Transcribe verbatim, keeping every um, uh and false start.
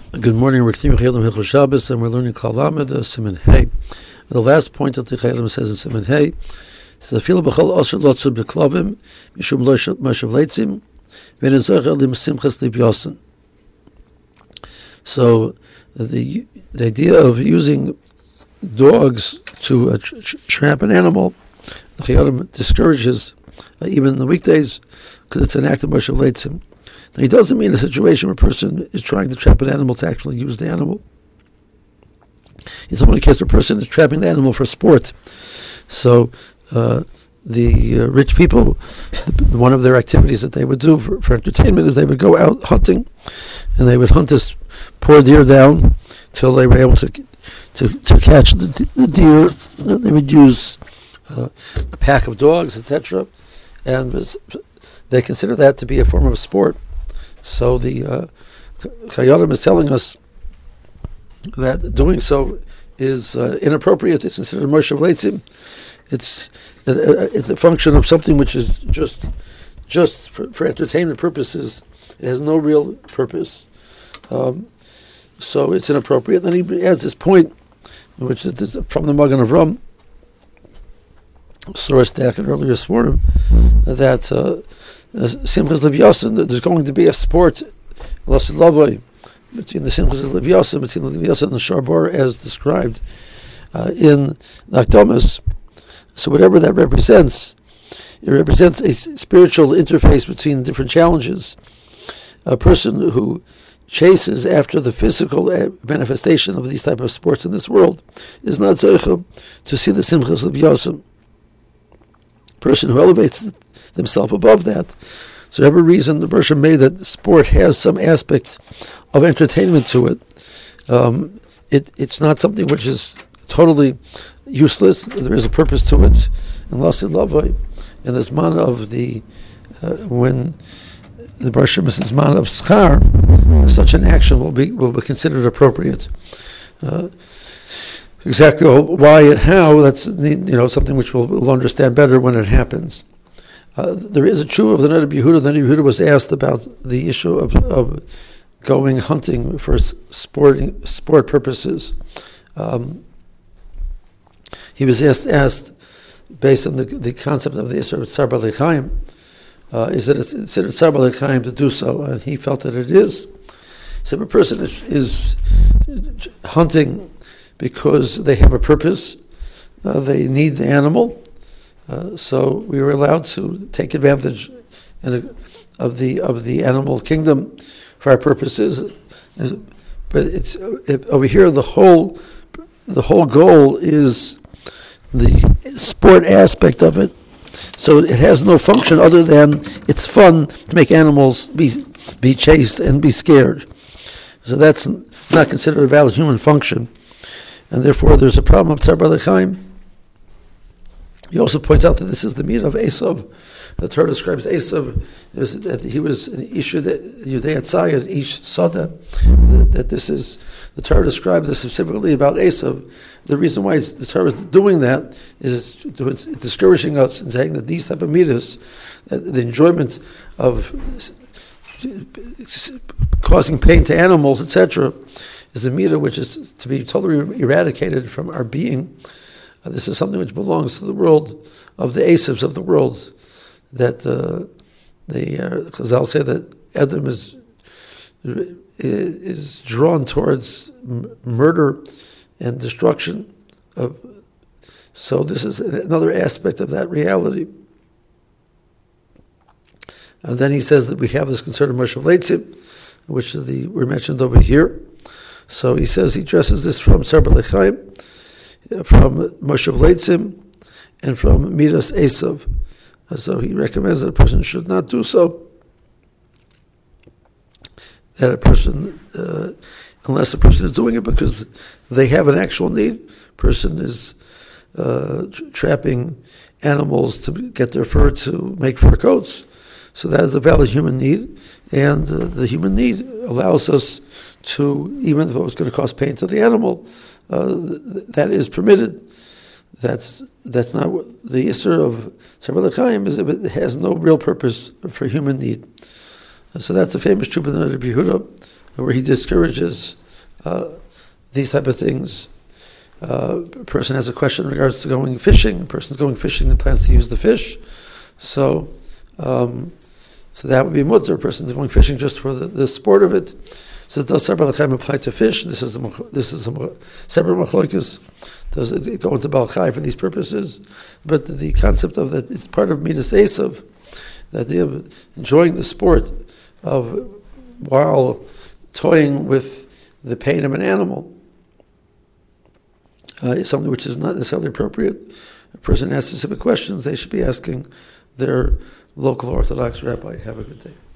Good morning, we're continuing Chayyim Hilchos Shabbos, and we're learning Klal Lamed, Siman Hey. The last point that the Chayyim says in Siman Hey is "Afilu b'chol osher lotzu b'klovim mishum lo moshav leitzim v'nezocher lim simchas libyosin." So the the idea of using dogs to uh, tra- trap an animal, the Chayyim discourages uh, even in the weekdays because it's an act of moshav leitzim. Now, he doesn't mean a situation where a person is trying to trap an animal to actually use the animal. He's only in case where a person is trapping the animal for sport. So uh, the uh, rich people, one of their activities that they would do for, for entertainment is they would go out hunting, and they would hunt this poor deer down till they were able to to, to catch the, the deer. They would use uh, a pack of dogs, et cetera, and they consider that to be a form of sport. So the uh, Chayyim is telling us that doing so is uh, inappropriate. It's considered moshav leitzim. It's uh, it's a function of something which is just just for, for entertainment purposes. It has no real purpose. Um, so it's inappropriate. Then he adds this point, which is from the Magen Avram, source back in earlier Sforim, that uh, Simchas Libyosin, there's going to be a sport, Lasid Lavoi, between the Simchas Libyosin, between the Libyosin and the Sharbor, as described uh, in Nakdomas. So whatever that represents, it represents a spiritual interface between different challenges. A person who chases after the physical manifestation of these type of sports in this world is not zoicha to see the Simchas Libyosin. Person who elevates themselves above that. So every reason the Bershom made that sport has some aspect of entertainment to it. Um, it it's not something which is totally useless. There is a purpose to it. And Lasid Lavoi, in this man of the uh, when the Bershom is man of schar, such an action will be will be considered appropriate. Uh, Exactly why and how, that's you know something which we'll, we'll understand better when it happens. Uh, there is a true of the Neder Yehuda. The Neder Yehuda was asked about the issue of, of going hunting for sporting sport purposes. Um, he was asked, asked based on the, the concept of the Isra of Tzar Balei Chaim, uh, is it considered Tzar Balei Chaim to do so? And he felt that it is. So if a person is, is hunting because they have a purpose, uh, they need the animal, uh, so we were allowed to take advantage a, of the of the animal kingdom for our purposes. But it's it, over here the whole the whole goal is the sport aspect of it. So it has no function other than it's fun to make animals be be chased and be scared. So that's not considered a valid human function. And therefore, there's a problem of Tzar Balei Chaim. He also points out that this is the meat of Esav. The Torah describes Esav as that he was an Ishu Yudei Tzayir, Ish Sada. That this is the Torah describes this specifically about Esav. The reason why the Torah is doing that is it's discouraging us and saying that these type of midas, the enjoyment of causing pain to animals, et cetera, is a midah which is to be totally eradicated from our being. Uh, this is something which belongs to the world of the Asavs of the world. That uh, the uh, Chazal say that Adam is is drawn towards m- murder and destruction. Of, so this is another aspect of that reality. And then he says that we have this concern of moshav leitzim, which the were mentioned over here. So he says he addresses this from Tzar Balei Chaim, from moshav leitzim, and from midas Esav. So he recommends that a person should not do so. That a person, uh, unless a person is doing it because they have an actual need, person is uh, tra- trapping animals to get their fur to make fur coats. So that is a valid human need, and uh, the human need allows us to, even if it was going to cause pain to the animal, uh, th- that is permitted. That's that's not what the Isser of Tzar Balei Chaim is. It has no real purpose for human need. And so that's a famous truth of the Neder Yehuda, where he discourages uh, these type of things. Uh, a person has a question in regards to going fishing. A person's going fishing and plans to use the fish, so um, so that would be mutter. A person is going fishing just for the, the sport of it. So does Sar Baal Chaim apply to fish? This is a, this is a separate machlokes. Does it go into Baal Chai for these purposes? But the concept of that, it's part of Midas Esav, the idea of enjoying the sport of while toying with the pain of an animal. Uh, is something which is not necessarily appropriate. A person asks specific questions, they should be asking their local Orthodox rabbi. Have a good day.